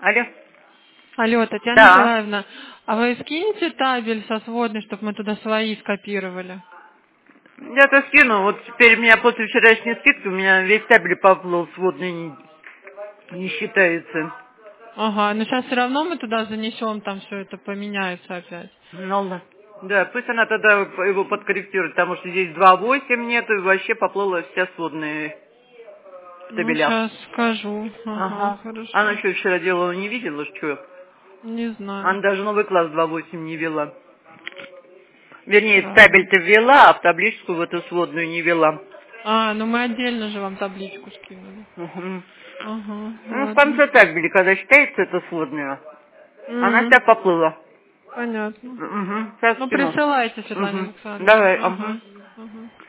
Алло. Алло, Татьяна Да. Николаевна, а вы скинете табель со сводной, чтобы мы туда свои скопировали? Я-то скину. Вот теперь у меня после вчерашней скидки, у меня весь табель поплыл, сводный не считается. Ага, но сейчас все равно мы туда занесем, там все это поменяется опять. Ну ладно. Да, пусть она тогда его подкорректирует, потому что здесь 2,8 нету, и вообще поплыла вся сводная Ну, табеля. сейчас скажу. Ага, Ага. Она хорошо. что, вчера делала, не видела, что? Не знаю. Она даже новый класс 2,8 не вела. Вернее, Странно. табель-то ввела, а в табличку в эту сводную не вела. А, ну мы отдельно же вам табличку скинули. Угу. Ага, Ну, в ладно. конце табели, когда считается эта сводная, она вся поплыла. Понятно. Угу. Сейчас Ну, скину. присылайте, Светлане Угу. Александровне. Давай, угу. Ага. Ага.